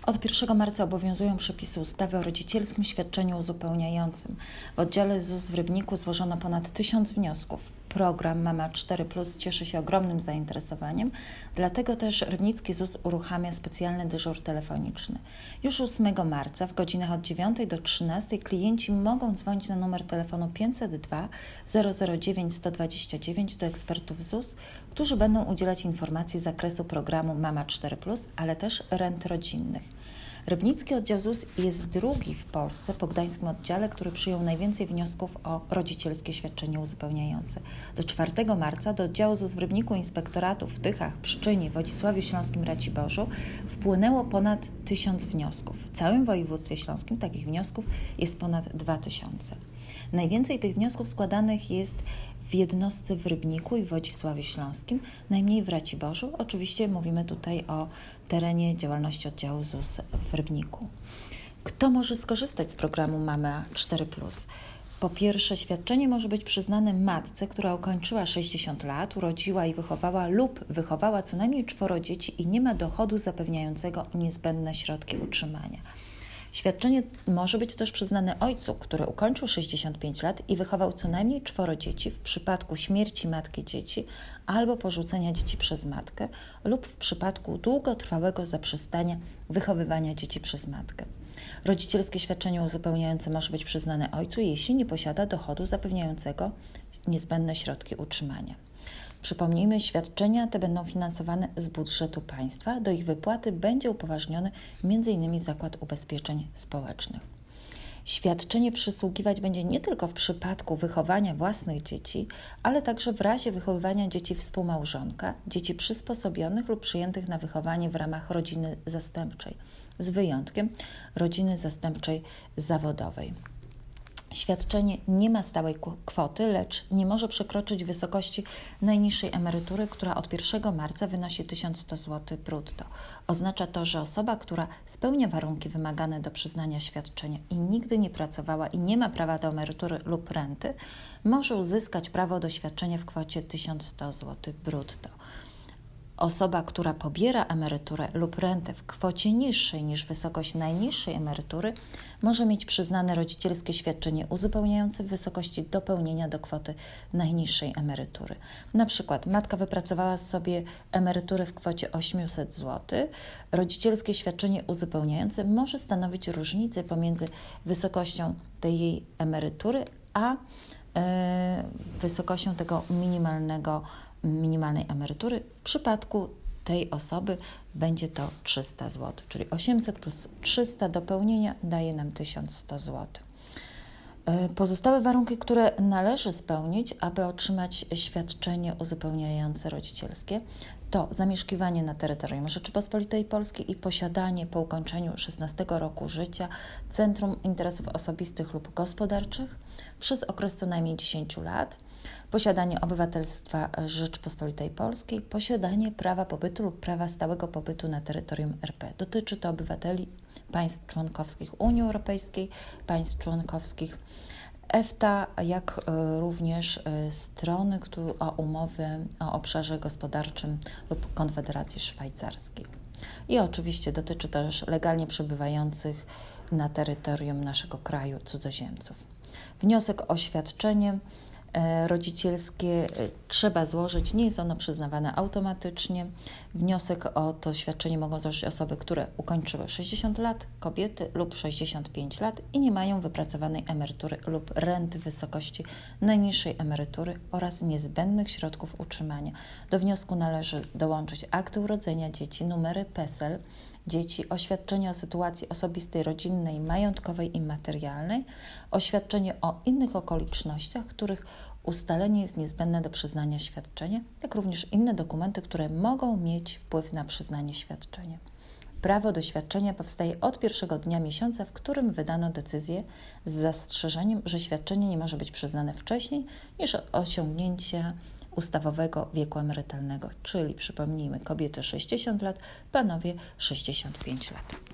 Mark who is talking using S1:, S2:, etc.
S1: Od 1 marca obowiązują przepisy ustawy o rodzicielskim świadczeniu uzupełniającym. W oddziale ZUS w Rybniku złożono ponad 1000 wniosków. Program Mama 4+ cieszy się ogromnym zainteresowaniem, dlatego też rybnicki ZUS uruchamia specjalny dyżur telefoniczny. Już 8 marca w godzinach od 9 do 13 klienci mogą dzwonić na numer telefonu 502 009 129 do ekspertów ZUS, którzy będą udzielać informacji z zakresu programu Mama 4+, ale też rent rodzinnych. Rybnicki oddział ZUS jest drugi w Polsce po gdańskim oddziale, który przyjął najwięcej wniosków o rodzicielskie świadczenie uzupełniające. Do 4 marca do oddziału ZUS w Rybniku, inspektoratów w Tychach, Pszczynie, Wodzisławiu Śląskim, Raciborzu wpłynęło ponad 1000 wniosków. W całym województwie śląskim takich wniosków jest ponad 2000. Najwięcej tych wniosków składanych jest w jednostce w Rybniku i w Wodzisławiu Śląskim, najmniej w Raciborzu. Oczywiście mówimy tutaj o terenie działalności oddziału ZUS w Rybniku. Kto może skorzystać z programu Mama 4+? Po pierwsze, świadczenie może być przyznane matce, która ukończyła 60 lat, urodziła i wychowała lub wychowała co najmniej 4 dzieci i nie ma dochodu zapewniającego niezbędne środki utrzymania. Świadczenie może być też przyznane ojcu, który ukończył 65 lat i wychował co najmniej 4 dzieci w przypadku śmierci matki dzieci albo porzucenia dzieci przez matkę lub w przypadku długotrwałego zaprzestania wychowywania dzieci przez matkę. Rodzicielskie świadczenie uzupełniające może być przyznane ojcu, jeśli nie posiada dochodu zapewniającego niezbędne środki utrzymania. Przypomnijmy, świadczenia te będą finansowane z budżetu państwa. Do ich wypłaty będzie upoważniony m.in. Zakład Ubezpieczeń Społecznych. Świadczenie przysługiwać będzie nie tylko w przypadku wychowania własnych dzieci, ale także w razie wychowywania dzieci współmałżonka, dzieci przysposobionych lub przyjętych na wychowanie w ramach rodziny zastępczej, z wyjątkiem rodziny zastępczej zawodowej. Świadczenie nie ma stałej kwoty, lecz nie może przekroczyć wysokości najniższej emerytury, która od 1 marca wynosi 1100 zł brutto. Oznacza to, że osoba, która spełnia warunki wymagane do przyznania świadczenia i nigdy nie pracowała i nie ma prawa do emerytury lub renty, może uzyskać prawo do świadczenia w kwocie 1100 zł brutto. Osoba, która pobiera emeryturę lub rentę w kwocie niższej niż wysokość najniższej emerytury, może mieć przyznane rodzicielskie świadczenie uzupełniające w wysokości dopełnienia do kwoty najniższej emerytury. Na przykład matka wypracowała sobie emeryturę w kwocie 800 zł. Rodzicielskie świadczenie uzupełniające może stanowić różnicę pomiędzy wysokością tej jej emerytury a wysokością tego minimalnej emerytury. W przypadku tej osoby będzie to 300 zł, czyli 800 plus 300 dopełnienia daje nam 1100 zł. Pozostałe warunki, które należy spełnić, aby otrzymać świadczenie uzupełniające rodzicielskie, to zamieszkiwanie na terytorium Rzeczypospolitej Polskiej i posiadanie po ukończeniu 16 roku życia Centrum Interesów Osobistych lub Gospodarczych przez okres co najmniej 10 lat, posiadanie obywatelstwa Rzeczypospolitej Polskiej, posiadanie prawa pobytu lub prawa stałego pobytu na terytorium RP. Dotyczy to obywateli państw członkowskich Unii Europejskiej, państw członkowskich EFTA, jak również strony o umowy o obszarze gospodarczym lub Konfederacji Szwajcarskiej. I oczywiście dotyczy też legalnie przebywających na terytorium naszego kraju cudzoziemców. Wniosek o świadczenie rodzicielskie trzeba złożyć, nie jest ono przyznawane automatycznie. Wniosek o to świadczenie mogą złożyć osoby, które ukończyły 60 lat, kobiety lub 65 lat i nie mają wypracowanej emerytury lub renty w wysokości najniższej emerytury oraz niezbędnych środków utrzymania. Do wniosku należy dołączyć akty urodzenia dzieci, numery PESEL dzieci, oświadczenie o sytuacji osobistej, rodzinnej, majątkowej i materialnej, oświadczenie o innych okolicznościach, których ustalenie jest niezbędne do przyznania świadczenia, jak również inne dokumenty, które mogą mieć wpływ na przyznanie świadczenia. Prawo do świadczenia powstaje od pierwszego dnia miesiąca, w którym wydano decyzję z zastrzeżeniem, że świadczenie nie może być przyznane wcześniej niż od osiągnięcia ustawowego wieku emerytalnego, czyli przypomnijmy, kobiety 60 lat, panowie 65 lat.